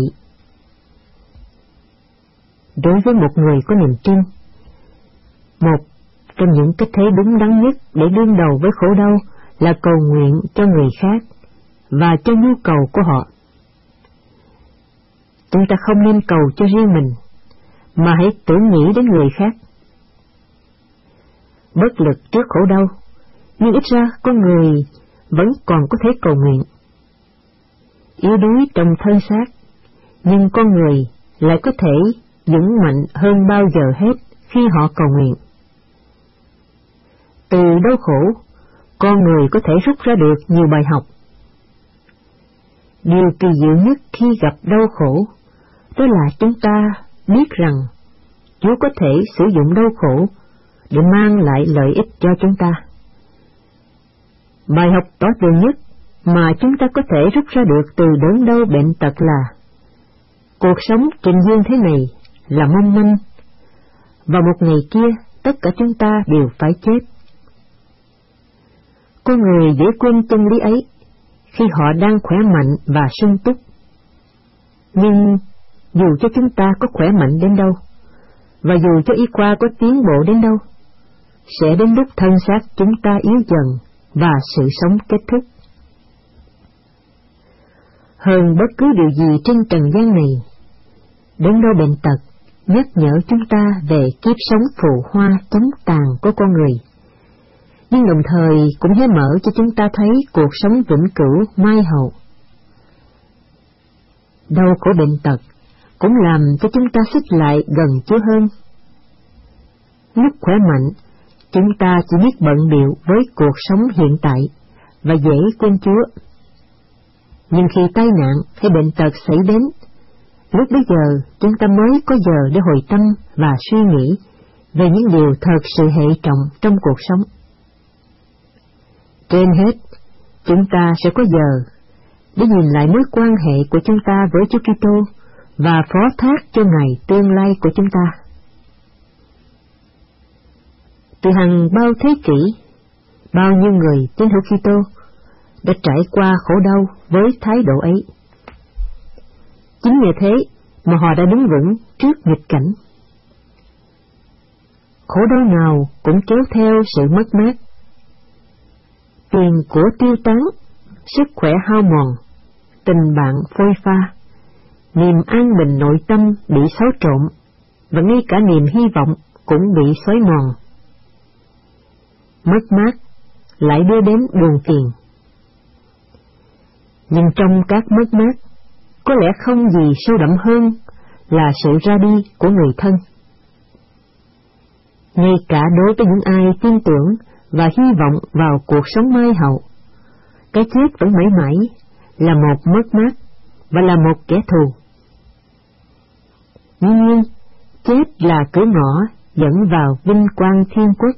Đối với một người có niềm tin, một trong những cách thế đúng đắn nhất để đương đầu với khổ đau là cầu nguyện cho người khác và cho nhu cầu của họ. Chúng ta không nên cầu cho riêng mình, mà hãy tưởng nghĩ đến người khác. Bất lực trước khổ đau, nhưng ít ra con người vẫn còn có thể cầu nguyện. Yếu đuối trong thân xác, nhưng con người lại có thể vững mạnh hơn bao giờ hết khi họ cầu nguyện. Từ đau khổ, con người có thể rút ra được nhiều bài học. Điều kỳ diệu nhất khi gặp đau khổ, đó là chúng ta biết rằng Chúa có thể sử dụng đau khổ để mang lại lợi ích cho chúng ta. Bài học tỏ tường nhất mà chúng ta có thể rút ra được từ đớn đau bệnh tật là cuộc sống trình dương thế này là mong manh, và một ngày kia tất cả chúng ta đều phải chết. Con người dễ quên chân lý ấy khi họ đang khỏe mạnh và sung túc. Nhưng dù cho chúng ta có khỏe mạnh đến đâu, và dù cho y khoa có tiến bộ đến đâu, sẽ đến lúc thân xác chúng ta yếu dần và sự sống kết thúc. Hơn bất cứ điều gì trên trần gian này, đớn đau bệnh tật nhắc nhở chúng ta về kiếp sống phù hoa chóng tàn của con người, nhưng đồng thời cũng hé mở cho chúng ta thấy cuộc sống vĩnh cửu mai hậu. Đau khổ bệnh tật cũng làm cho chúng ta xích lại gần Chúa hơn. Lúc khỏe mạnh, chúng ta chỉ biết bận bịu với cuộc sống hiện tại và dễ quên Chúa. Nhưng khi tai nạn hay bệnh tật xảy đến, lúc bấy giờ chúng ta mới có giờ để hồi tâm và suy nghĩ về những điều thật sự hệ trọng trong cuộc sống. Trên hết, chúng ta sẽ có giờ để nhìn lại mối quan hệ của chúng ta với Chúa Kitô và phó thác cho ngày tương lai của chúng ta. Từ hàng bao thế kỷ, bao nhiêu người tín hữu Kitô đã trải qua khổ đau với thái độ ấy. Chính nhờ thế mà họ đã đứng vững trước nghịch cảnh. Khổ đau nào cũng kéo theo sự mất mát, tiền của tiêu tán, sức khỏe hao mòn, tình bạn phôi pha, niềm an bình nội tâm bị xáo trộn, và ngay cả niềm hy vọng cũng bị xói mòn. Mất mát lại đưa đến buồn phiền. Nhưng trong các mất mát, có lẽ không gì sâu đậm hơn là sự ra đi của người thân. Ngay cả đối với những ai tin tưởng và hy vọng vào cuộc sống mai hậu, cái chết vẫn mãi mãi là một mất mát và là một kẻ thù. Tuy nhiên, chết là cửa ngõ dẫn vào vinh quang thiên quốc.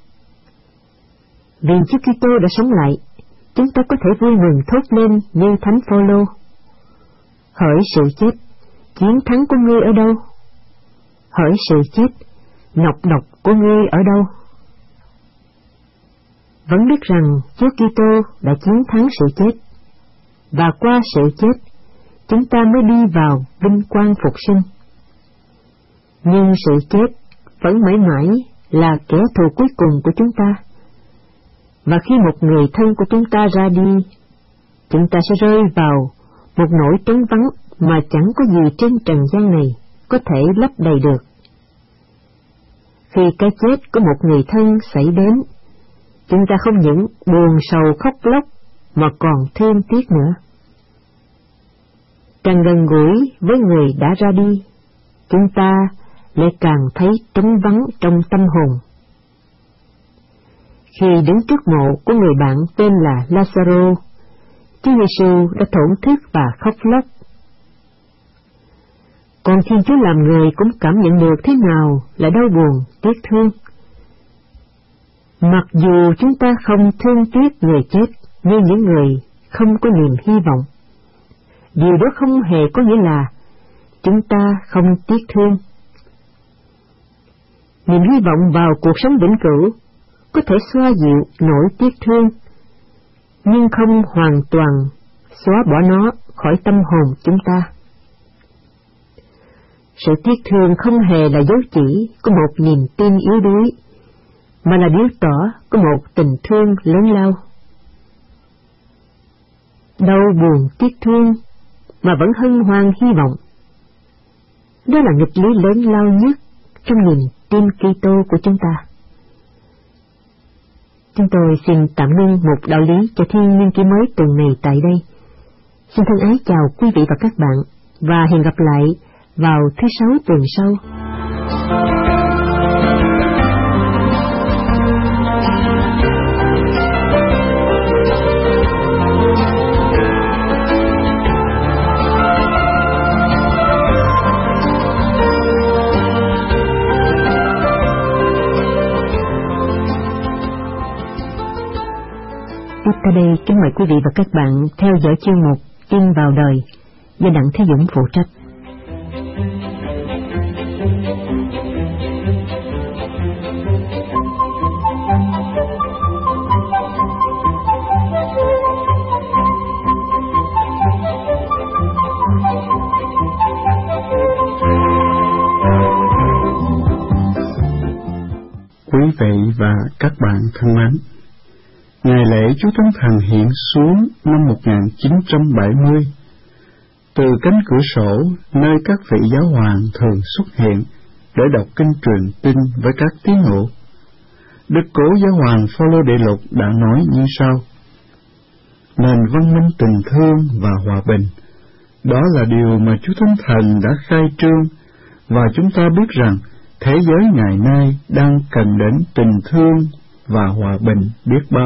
Vì Chúa Kitô đã sống lại, chúng ta có thể vui mừng thốt lên như Thánh Phaolô: hỡi sự chết, chiến thắng của ngươi ở đâu? Hỡi sự chết, nọc độc của ngươi ở đâu? Vẫn biết rằng Chúa Kitô đã chiến thắng sự chết, và qua sự chết, chúng ta mới đi vào vinh quang phục sinh. Nhưng sự chết vẫn mãi mãi là kẻ thù cuối cùng của chúng ta. Và khi một người thân của chúng ta ra đi, chúng ta sẽ rơi vào một nỗi trống vắng mà chẳng có gì trên trần gian này có thể lấp đầy được. Khi cái chết của một người thân xảy đến, chúng ta không những buồn sầu khóc lóc mà còn thương tiếc nữa. Càng gần gũi với người đã ra đi, chúng ta lại càng thấy trống vắng trong tâm hồn. Khi đứng trước mộ của người bạn tên là Lazaro, Chúa Giêsu đã thổn thức và khóc lóc. Còn Thiên Chúa làm người cũng cảm nhận được thế nào là đau buồn, tiếc thương. Mặc dù chúng ta không thương tiếc người chết như những người không có niềm hy vọng, điều đó không hề có nghĩa là chúng ta không tiếc thương. Niềm hy vọng vào cuộc sống vĩnh cửu có thể xoa dịu nỗi tiếc thương, nhưng không hoàn toàn xóa bỏ nó khỏi tâm hồn chúng ta. Sự tiếc thương không hề là dấu chỉ của một niềm tin yếu đuối, mà là biểu tỏ của một tình thương lớn lao. Đau buồn tiếc thương mà vẫn hân hoan hy vọng, đó là nghịch lý lớn lao nhất trong niềm tin Kitô của chúng ta. Chúng tôi xin tạm ngưng một đạo lý cho thiên niên kỷ mới tuần này tại đây. Xin thân ái chào quý vị và các bạn, và hẹn gặp lại vào thứ sáu tuần sau. Tiếp tới đây, kính mời quý vị và các bạn theo dõi chương mục Tin vào đời do Đặng Thế Dũng phụ trách. Quý vị và các bạn thân mến, ngày lễ Chúa Thánh Thần hiện xuống năm một nghìn chín trăm bảy mươi. Từ cánh cửa sổ nơi các vị giáo hoàng thường xuất hiện để đọc kinh truyền tin với các tín hữu, Đức Cố Giáo hoàng Phaolô Đệ Lục đã nói như sau: nền văn minh tình thương và hòa bình, đó là điều mà Chúa Thánh Thần đã khai trương, và chúng ta biết rằng thế giới ngày nay đang cần đến tình thương và hòa bình biết bao.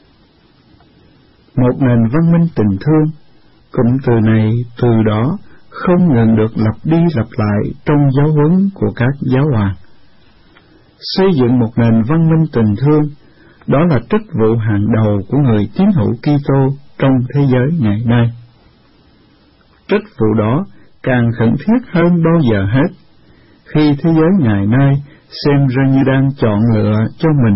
Một nền văn minh tình thương, cụm từ này từ đó không ngừng được lặp đi lặp lại trong giáo huấn của các giáo hoàng. Xây dựng một nền văn minh tình thương, đó là trách vụ hàng đầu của người tín hữu Kitô trong thế giới ngày nay. Trách vụ đó càng khẩn thiết hơn bao giờ hết, khi thế giới ngày nay xem ra như đang chọn lựa cho mình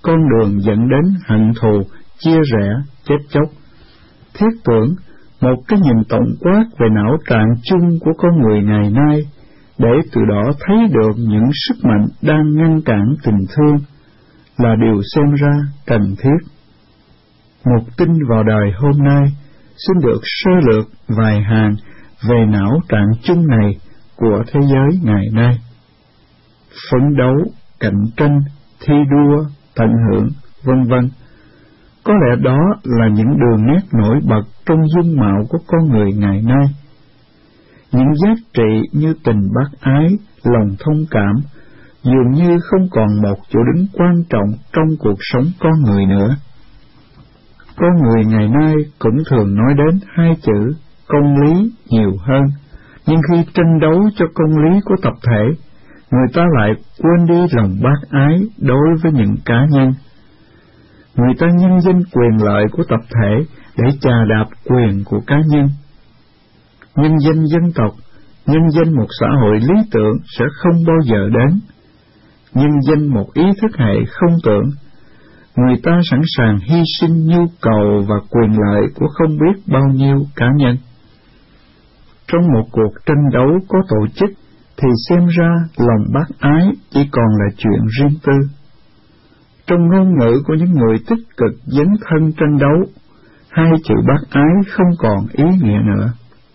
con đường dẫn đến hận thù, chia rẽ, chết chóc. Thiết tưởng một cái nhìn tổng quát về não trạng chung của con người ngày nay, để từ đó thấy được những sức mạnh đang ngăn cản tình thương, là điều xem ra cần thiết. Một tin vào đời hôm nay xin được sơ lược vài hàng về não trạng chung này của thế giới ngày nay. Phấn đấu, cạnh tranh, thi đua, tận hưởng, vân vân. Có lẽ đó là những đường nét nổi bật trong dung mạo của con người ngày nay. Những giá trị như tình bác ái, lòng thông cảm, dường như không còn một chỗ đứng quan trọng trong cuộc sống con người nữa. Con người ngày nay cũng thường nói đến hai chữ công lý nhiều hơn, nhưng khi tranh đấu cho công lý của tập thể, người ta lại quên đi lòng bác ái đối với những cá nhân. Người ta nhân danh quyền lợi của tập thể để chà đạp quyền của cá nhân. Nhân danh dân tộc, nhân danh một xã hội lý tưởng sẽ không bao giờ đến. Nhân danh một ý thức hệ không tưởng, người ta sẵn sàng hy sinh nhu cầu và quyền lợi của không biết bao nhiêu cá nhân. Trong một cuộc tranh đấu có tổ chức, thì xem ra lòng bác ái chỉ còn là chuyện riêng tư. Trong ngôn ngữ của những người tích cực dấn thân tranh đấu, hai chữ bác ái không còn ý nghĩa nữa.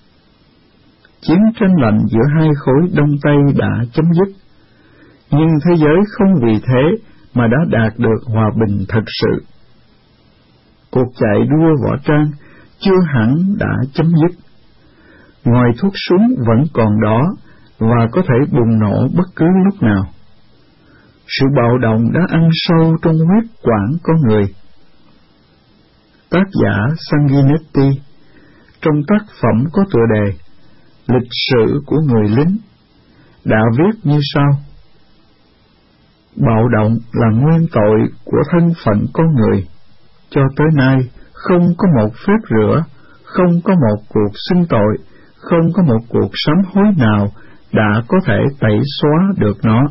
Chiến tranh lạnh giữa hai khối Đông Tây đã chấm dứt, nhưng thế giới không vì thế mà đã đạt được hòa bình thật sự. Cuộc chạy đua võ trang chưa hẳn đã chấm dứt. Ngòi thuốc súng vẫn còn đó và có thể bùng nổ bất cứ lúc nào. Sự bạo động đã ăn sâu trong huyết quản con người. Tác giả Sanguinetti trong tác phẩm có tựa đề Lịch sử của người lính đã viết như sau: bạo động là nguyên tội của thân phận con người. Cho tới nay, không có một phép rửa, không có một cuộc xưng tội, không có một cuộc sám hối nào đã có thể tẩy xóa được nó.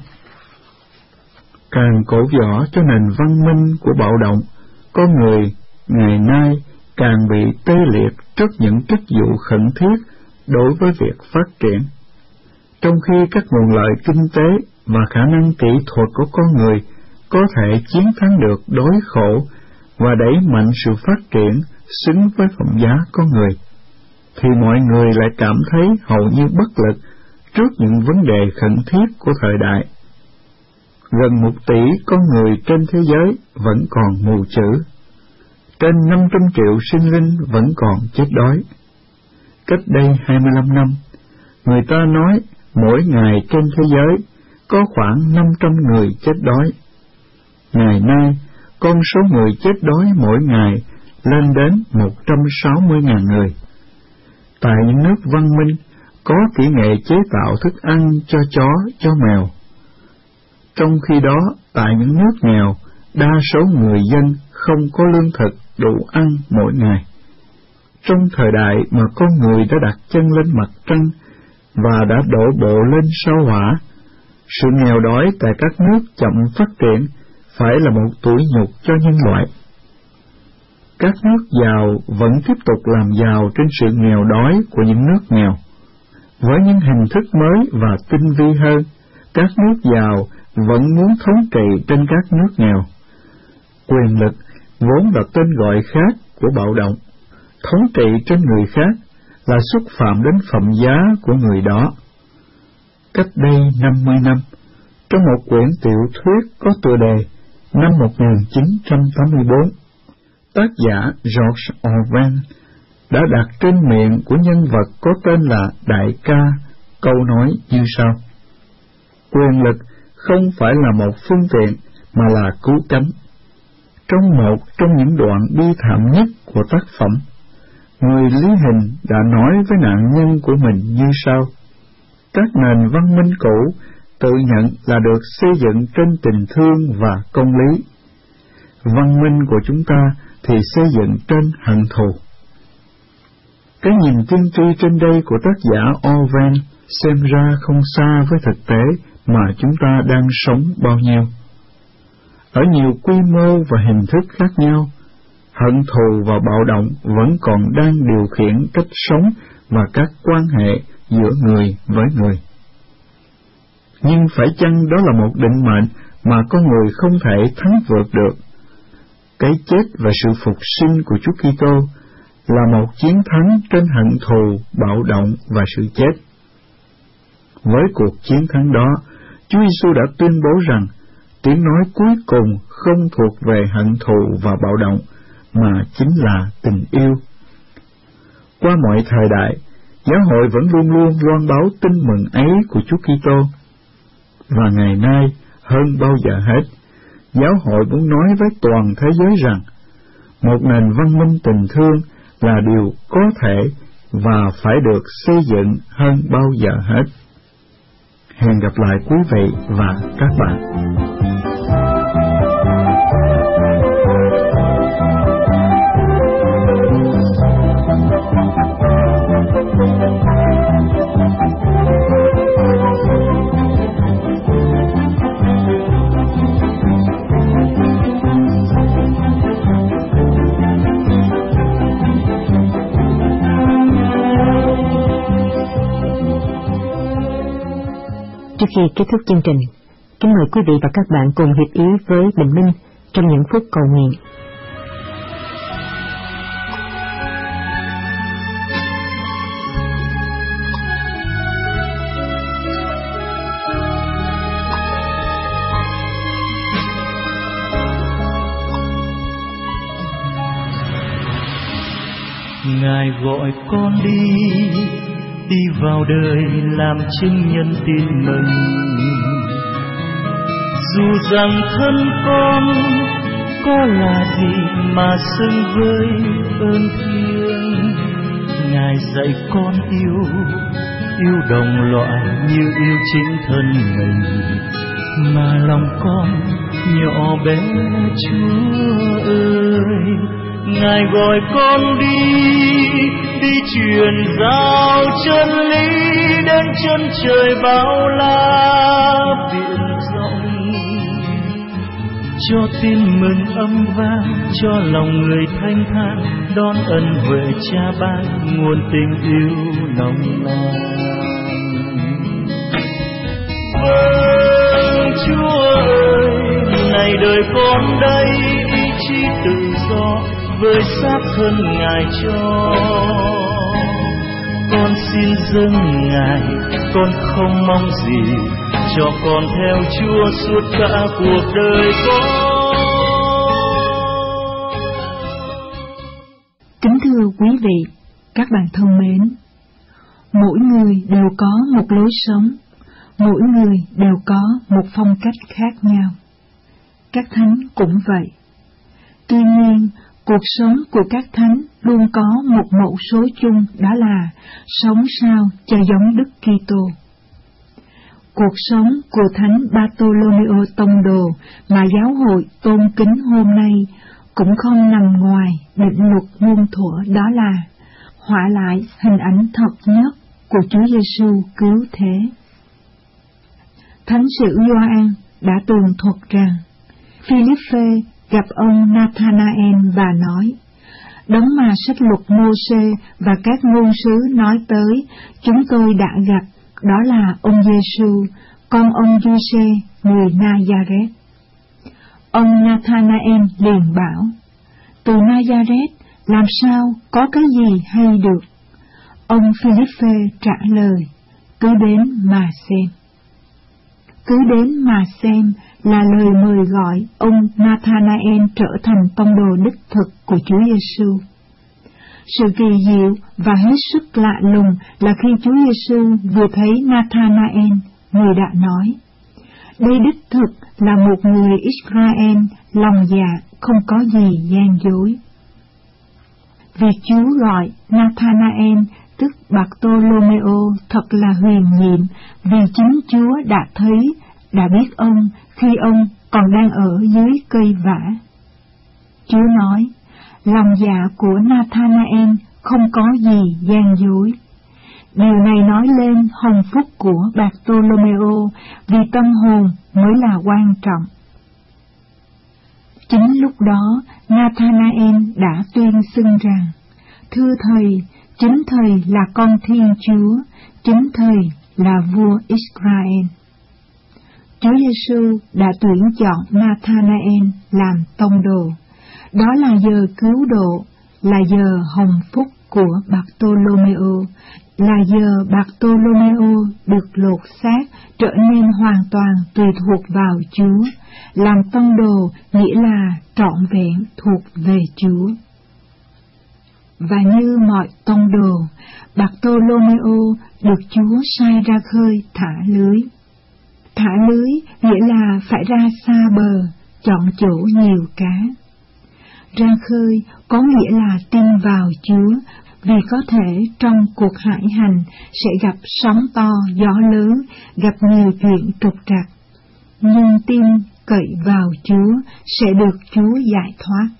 Càng cổ võ cho nền văn minh của bạo động, con người ngày nay càng bị tê liệt trước những chức vụ khẩn thiết đối với việc phát triển. Trong khi các nguồn lợi kinh tế và khả năng kỹ thuật của con người có thể chiến thắng được đói khổ và đẩy mạnh sự phát triển xứng với phẩm giá con người, thì mọi người lại cảm thấy hầu như bất lực trước những vấn đề khẩn thiết của thời đại. Gần một tỷ con người trên thế giới vẫn còn mù chữ. Trên năm trăm triệu sinh linh vẫn còn chết đói. Cách đây hai mươi lăm năm, người ta nói mỗi ngày trên thế giới có khoảng năm trăm người chết đói. Ngày nay, con số người chết đói mỗi ngày lên đến một trăm sáu mươi nghìn người. Tại những nước văn minh, có kỹ nghệ chế tạo thức ăn cho chó, cho mèo. Trong khi đó, tại những nước nghèo, đa số người dân không có lương thực đủ ăn mỗi ngày. Trong thời đại mà con người đã đặt chân lên mặt trăng và đã đổ bộ lên sao Hỏa, sự nghèo đói tại các nước chậm phát triển phải là một tủi nhục cho nhân loại. Các nước giàu vẫn tiếp tục làm giàu trên sự nghèo đói của những nước nghèo. Với những hình thức mới và tinh vi hơn, các nước giàu vẫn muốn thống trị trên các nước nghèo. Quyền lực vốn là tên gọi khác của bạo động. Thống trị trên người khác là xúc phạm đến phẩm giá của người đó. Cách đây năm mươi năm, trong một quyển tiểu thuyết có tựa đề năm một nghìn chín trăm tám mươi bốn, tác giả George Orwell đã đặt trên miệng của nhân vật có tên là Đại ca câu nói như sau: quyền lực không phải là một phương tiện mà là cứu cánh. Trong một trong những đoạn bi thảm nhất của tác phẩm, người lý hình đã nói với nạn nhân của mình như sau: các nền văn minh cũ tự nhận là được xây dựng trên tình thương và công lý. Văn minh của chúng ta thì xây dựng trên hận thù. Cái nhìn tiên tri trên đây của tác giả Orwell xem ra không xa với thực tế mà chúng ta đang sống bao nhiêu. ở nhiều quy mô và hình thức khác nhau. Hận thù và bạo động vẫn còn đang điều khiển cách sống và các quan hệ giữa người với người. Nhưng phải chăng đó là một định mệnh mà con người không thể thắng vượt được? Cái chết và sự phục sinh của Chúa Kitô là một chiến thắng trên hận thù, bạo động và sự chết. Với cuộc chiến thắng đó, Chúa Giêsu đã tuyên bố rằng tiếng nói cuối cùng không thuộc về hận thù và bạo động, mà chính là tình yêu. Qua mọi thời đại, giáo hội vẫn luôn luôn loan báo tin mừng ấy của Chúa Kitô. Và ngày nay, hơn bao giờ hết, giáo hội muốn nói với toàn thế giới rằng một nền văn minh tình thương là điều có thể và phải được xây dựng hơn bao giờ hết. Hẹn gặp lại quý vị và các bạn. Trước khi kết thúc chương trình, kính mời quý vị và các bạn cùng hiệp ý với Bình Minh trong những phút cầu nguyện. Ngài gọi con đi, đi vào đời làm chứng nhân tin mừng. Dù rằng thân con có là gì mà xứng với ơn thiêng, Ngài dạy con yêu, yêu đồng loại như yêu chính thân mình, mà lòng con nhỏ bé Chúa ơi. Ngài gọi con đi, đi truyền giao chân lý đến chân trời bao la biển rộng, cho tin mừng âm vang, cho lòng người thanh thản đón ân huệ Cha ban nguồn tình yêu nồng nàn. Vâng Chúa ơi, này đời con đây ý chí tự do với xác thân Ngài cho. Con xin dâng Ngài, con không mong gì, cho con theo Chúa suốt cả cuộc đời con. Kính thưa quý vị, các bạn thân mến, mỗi người đều có một lối sống, mỗi người đều có một phong cách khác nhau. Các thánh cũng vậy. Tuy nhiên, cuộc sống của các thánh luôn có một mẫu số chung, đó là sống sao cho giống Đức Kitô. Cuộc sống của Thánh Bartolomeo Tông Đồ mà giáo hội tôn kính hôm nay cũng không nằm ngoài định luật muôn thuở, đó là họa lại hình ảnh thật nhất của Chúa Giêsu cứu thế. Thánh sử Gioan đã tường thuật rằng Philippe gặp ông Nathanael và nói: Đấng mà sách luật Mô-sê và các ngôn sứ nói tới, chúng tôi đã gặp, đó là ông Giêsu, con ông Giuse, người Na-gia-rét. Ông Nathanael liền bảo: Từ Na-gia-rét làm sao có cái gì hay được? Ông Philippe trả lời: Cứ đến mà xem. Cứ đến mà xem là lời mời gọi ông Nathanael trở thành tông đồ đích thực của Chúa Giêsu. Sự kỳ diệu và hết sức lạ lùng là khi Chúa Giêsu vừa thấy Nathanael, người đã nói: Đây đích thực là một người Israel lòng dạ không có gì gian dối. Việc Chúa gọi Nathanael tức Bartolomeo thật là huyền nhiệm, vì chính Chúa đã thấy, đã biết ông khi ông còn đang ở dưới cây vả. Chúa nói, lòng dạ của Nathanael không có gì gian dối. Điều này nói lên hồng phúc của Bartolomeo, vì tâm hồn mới là quan trọng. Chính lúc đó, Nathanael đã tuyên xưng rằng, thưa Thầy, chính Thầy là con Thiên Chúa, chính Thầy là vua Israel. Chúa Giêsu đã tuyển chọn Nathanael làm tông đồ. Đó là giờ cứu độ, là giờ hồng phúc của Bartolomeo, là giờ Bartolomeo được lột xác, trở nên hoàn toàn tùy thuộc vào Chúa. Làm tông đồ nghĩa là trọn vẹn thuộc về Chúa. Và như mọi tông đồ, Bartolomeo được Chúa sai ra khơi thả lưới. Thả lưới nghĩa là phải ra xa bờ, chọn chỗ nhiều cá. Ra khơi có nghĩa là tin vào Chúa, vì có thể trong cuộc hải hành sẽ gặp sóng to, gió lớn, gặp nhiều chuyện trục trặc. Nhưng tin cậy vào Chúa sẽ được Chúa giải thoát.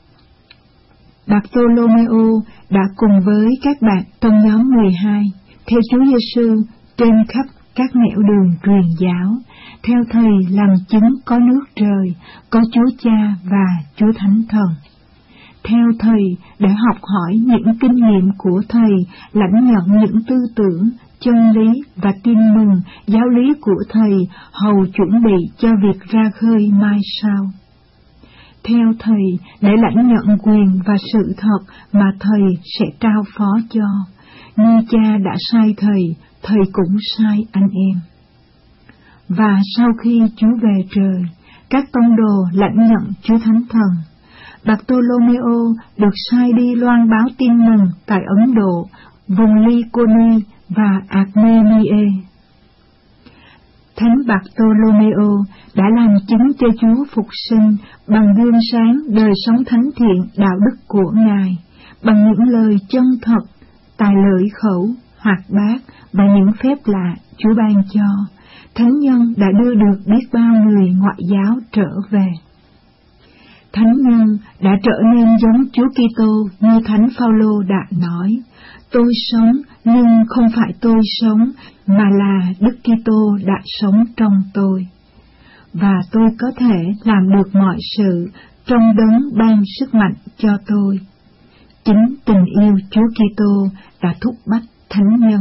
Bartolomeo đã cùng với các bạn trong nhóm mười hai theo Chúa Giêsu trên khắp các nẻo đường truyền giáo, theo Thầy làm chứng có nước trời, có Chúa Cha và Chúa Thánh Thần. Theo Thầy để học hỏi những kinh nghiệm của Thầy, lãnh nhận những tư tưởng, chân lý và tin mừng giáo lý của Thầy, hầu chuẩn bị cho việc ra khơi mai sau. Theo Thầy để lãnh nhận quyền và sự thật mà Thầy sẽ trao phó cho, như Cha đã sai Thầy, Thầy cũng sai anh em. Và sau khi Chúa về trời, các tông đồ lãnh nhận Chúa Thánh Thần. Bartolomeo được sai đi loan báo tin mừng tại Ấn Độ, vùng Lycaonia và Armenia. Thánh Bartolomeo đã làm chứng cho Chúa phục sinh bằng gương sáng đời sống thánh thiện đạo đức của Ngài, bằng những lời chân thật, tài lưỡi khẩu, hoạt bát và những phép lạ Chúa ban cho. Thánh nhân đã đưa được biết bao người ngoại giáo trở về. Thánh nhân đã trở nên giống Chúa Kitô như Thánh Phaolô đã nói: tôi sống nhưng không phải tôi sống, mà là Đức Kitô đã sống trong tôi. Và tôi có thể làm được mọi sự trong Đấng ban sức mạnh cho tôi. Chính tình yêu Chúa Kitô đã thúc bách thánh nhân.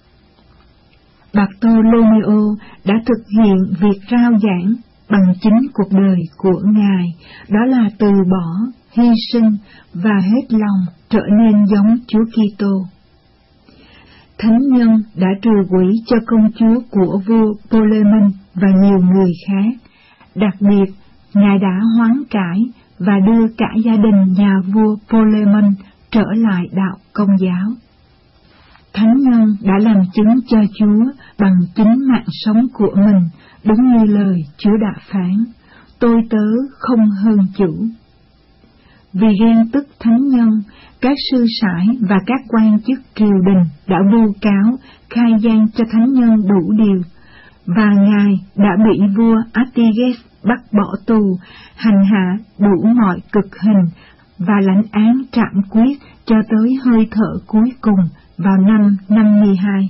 Bartolomeo đã thực hiện việc rao giảng bằng chính cuộc đời của Ngài, đó là từ bỏ, hy sinh và hết lòng trở nên giống Chúa Kitô. Thánh nhân đã trừ quỷ cho công chúa của vua Ptolemon và nhiều người khác. Đặc biệt, Ngài đã hoán cải và đưa cả gia đình nhà vua Ptolemon trở lại đạo Công giáo. Thánh nhân đã làm chứng cho Chúa bằng chính mạng sống của mình, đúng như lời Chúa đã phán: tôi tớ không hơn chủ. Vì ghen tức thánh nhân, các sư sãi và các quan chức triều đình đã vu cáo, khai gian cho thánh nhân đủ điều, và Ngài đã bị vua Artiges bắt bỏ tù, hành hạ đủ mọi cực hình và lãnh án trảm quyết cho tới hơi thở cuối cùng vào năm năm mươi hai.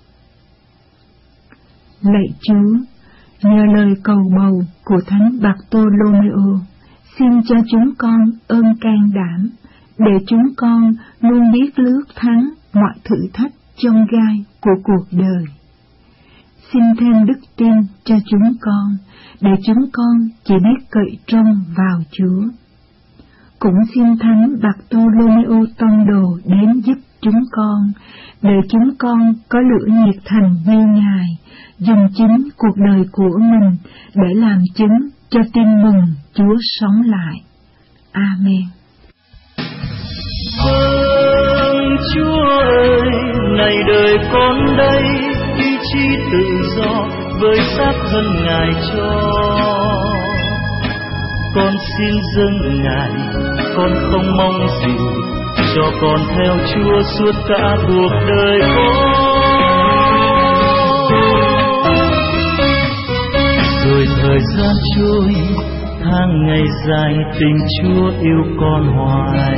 Lạy Chúa, nhờ lời cầu bầu của Thánh Bartolomeo, xin cho chúng con ơn can đảm, để chúng con luôn biết lướt thắng mọi thử thách chông gai của cuộc đời. Xin thêm đức tin cho chúng con, để chúng con chỉ biết cậy trông vào Chúa. Cũng xin Thánh Bartolomeo tông đồ đến giúp chúng con, để chúng con có lửa nhiệt thành như Ngài, dùng chính cuộc đời của mình để làm chứng cho tin mừng Chúa sống lại. Amen. Ơn Chúa ơi, này đời con đây, ý chí tự do với xác thân Ngài cho. Con xin dâng Ngài, con không mong gì, cho con theo Chúa suốt cả cuộc đời con. Rồi thời gian trôi, tháng ngày dài, tình Chúa yêu con hoài.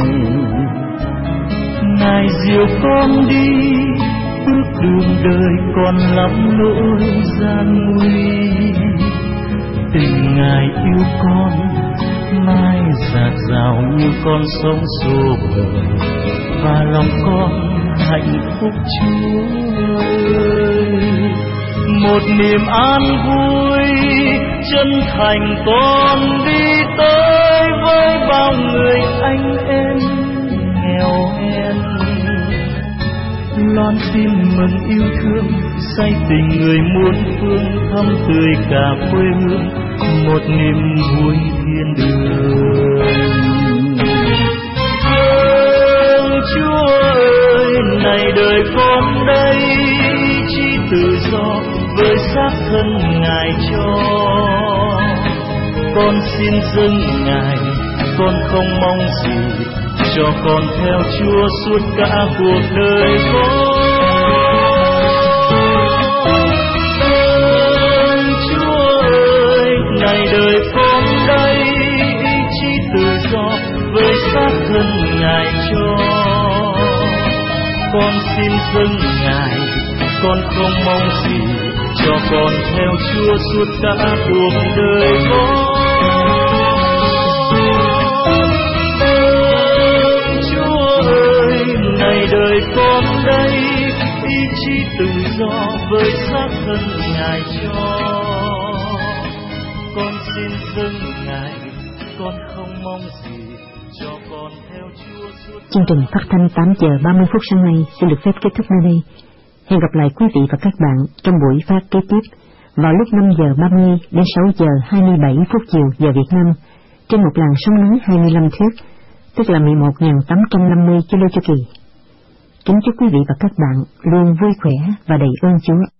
Ngài dìu con đi, bước đường đời còn lắm nỗi gian nguy. Tình Ngài yêu con mai dạt dào như con sông xô bờ, và lòng con hạnh phúc Chúa ơi. Một niềm an vui chân thành con đi tới với bao người anh em nghèo hèn, loan tin mừng yêu thương say tình người muôn phương, thắm tươi cả quê hương, một niềm vui thiên đường. Ơn Chúa ơi, này đời con đây chỉ tự do với xác thân Ngài cho. Con xin dâng Ngài, con không mong gì, cho con theo Chúa suốt cả cuộc đời con. Chúa ơi, này đời con đây ý chí tự do với xác thân Ngài cho. Con xin dâng Ngài, con không mong gì, cho con theo Chúa suốt cả cuộc đời con. Này đời con đây ý chí tự do với xác thân Ngài cho. Con xin dâng Ngài, con không mong gì, cho con theo Chúa suốt. Chương trình phát thanh tám giờ ba mươi phút sáng nay xin được phép kết thúc nơi đây. Hẹn gặp lại quý vị và các bạn trong buổi phát kế tiếp vào lúc năm giờ ba mươi đến sáu giờ hai mươi bảy phút chiều giờ Việt Nam trên một làn sóng ngắn hai mươi lăm thước, tức là mười một nghìn tám trăm năm mươi ki lô chu kỳ. Kính chúc quý vị và các bạn luôn vui khỏe và đầy ơn Chúa.